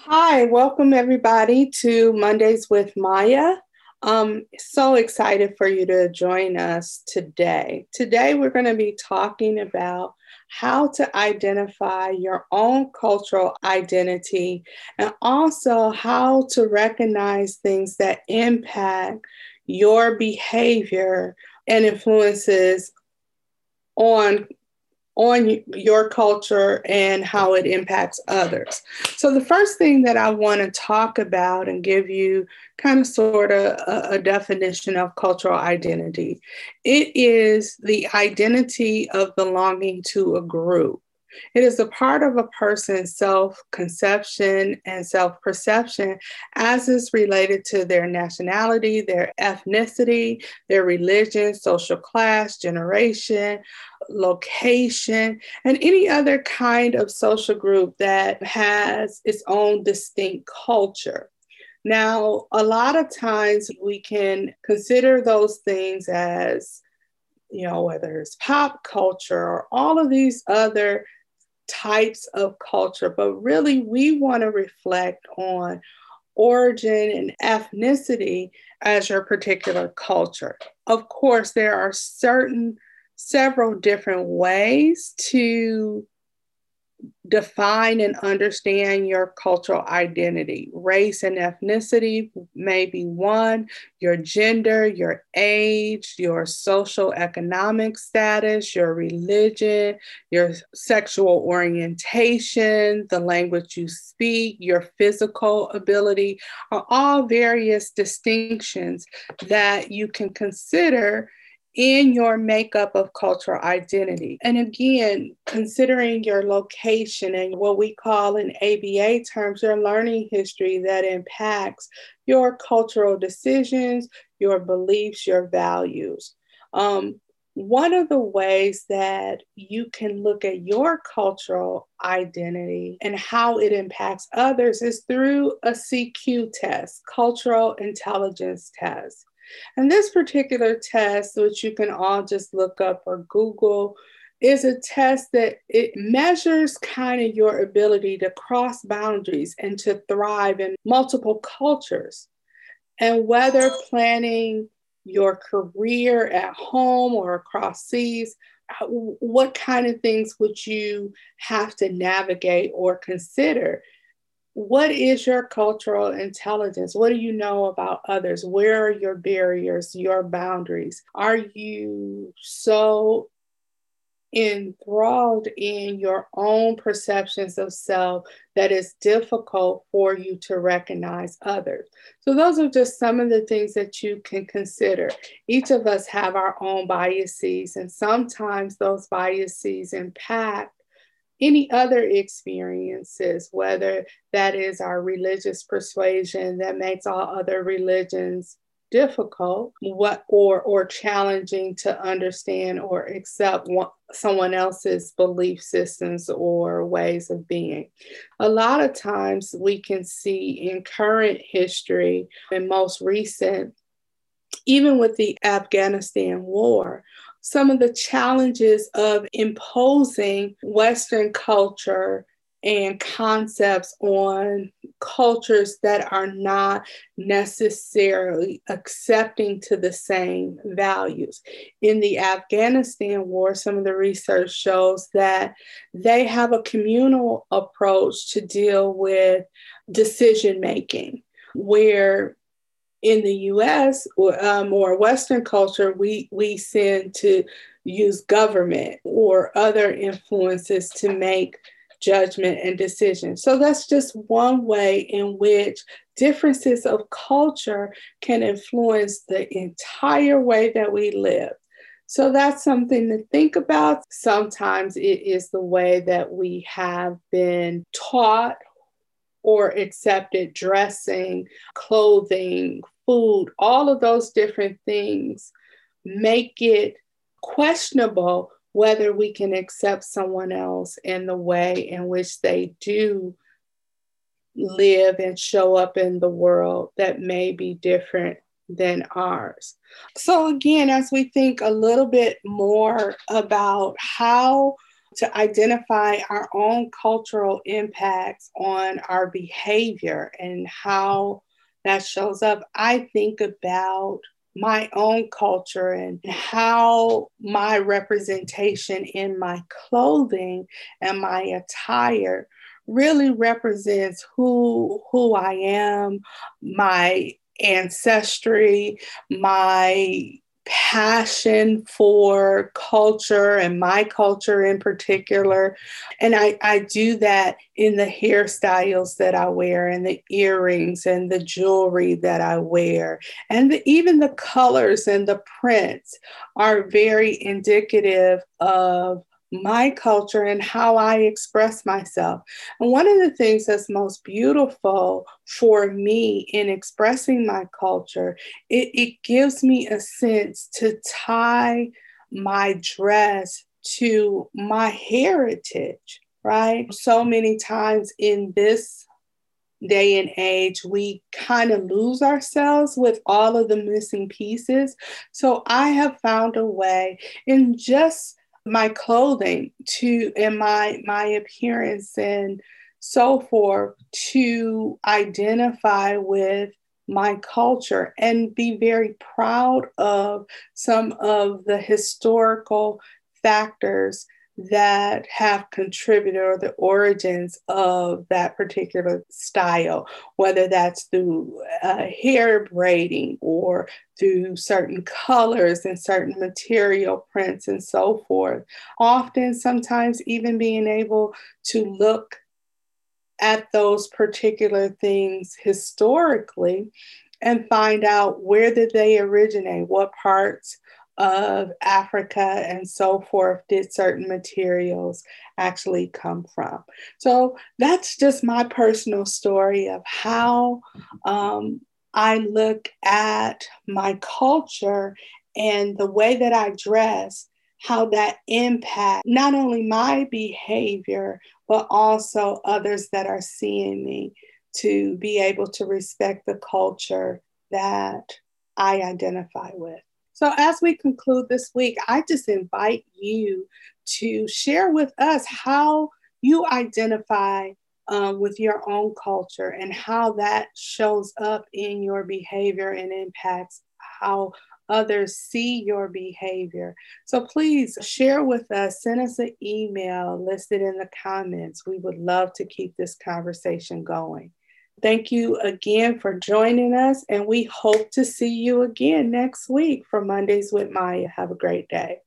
Hi, welcome everybody to Mondays with Maya. So excited for you to join us today. Today, we're going to be talking about how to identify your own cultural identity and also how to recognize things that impact your behavior and influences on your culture and how it impacts others. So, the first thing that I want to talk about and give you kind of sort of a definition of cultural identity, it is the identity of belonging to a group. It is a part of a person's self conception and self perception as is related to their nationality, their ethnicity, their religion, social class, generation, location, and any other kind of social group that has its own distinct culture. Now, a lot of times we can consider those things as, whether it's pop culture or all of these other types of culture, but really we want to reflect on origin and ethnicity as your particular culture. Of course, there are several different ways to define and understand your cultural identity. Race and ethnicity may be one, your gender, your age, your social economic status, your religion, your sexual orientation, the language you speak, your physical ability are all various distinctions that you can consider in your makeup of cultural identity. And again, considering your location and what we call in ABA terms, your learning history that impacts your cultural decisions, your beliefs, your values. One of the ways that you can look at your cultural identity and how it impacts others is through a CQ test, cultural intelligence test. And this particular test, which you can all just look up or Google, is a test that it measures kind of your ability to cross boundaries and to thrive in multiple cultures. And whether planning your career at home or across seas, what kind of things would you have to navigate or consider? What is your cultural intelligence? What do you know about others? Where are your barriers, your boundaries? Are you so enthralled in your own perceptions of self that it's difficult for you to recognize others? So those are just some of the things that you can consider. Each of us have our own biases, and sometimes those biases impact any other experiences, whether that is our religious persuasion that makes all other religions difficult, or challenging to understand or accept someone else's belief systems or ways of being. A lot of times we can see in current history and most recent, even with the Afghanistan war, some of the challenges of imposing Western culture and concepts on cultures that are not necessarily accepting to the same values. In the Afghanistan war, some of the research shows that they have a communal approach to deal with decision making, where in the US or Western culture, we tend to use government or other influences to make judgment and decisions. So that's just one way in which differences of culture can influence the entire way that we live. So that's something to think about. Sometimes it is the way that we have been taught or accepted dressing, clothing, food, all of those different things make it questionable whether we can accept someone else in the way in which they do live and show up in the world that may be different than ours. So again, as we think a little bit more about how to identify our own cultural impacts on our behavior and how that shows up, I think about my own culture and how my representation in my clothing and my attire really represents who I am, my ancestry, my passion for culture and my culture in particular. And I do that in the hairstyles that I wear and the earrings and the jewelry that I wear. And even the colors and the prints are very indicative of my culture and how I express myself. And one of the things that's most beautiful for me in expressing my culture, it gives me a sense to tie my dress to my heritage, right? So many times in this day and age, we kind of lose ourselves with all of the missing pieces. So I have found a way in just my clothing to and my appearance and so forth to identify with my culture and be very proud of some of the historical factors that have contributed or the origins of that particular style, whether that's through hair braiding or through certain colors and certain material prints and so forth. Often, sometimes even being able to look at those particular things historically and find out where did they originate, what parts of Africa and so forth did certain materials actually come from. So that's just my personal story of how I look at my culture and the way that I dress, how that impacts not only my behavior, but also others that are seeing me to be able to respect the culture that I identify with. So as we conclude this week, I just invite you to share with us how you identify with your own culture and how that shows up in your behavior and impacts how others see your behavior. So please share with us, send us an email listed in the comments. We would love to keep this conversation going. Thank you again for joining us, and we hope to see you again next week for Mondays with Maya. Have a great day.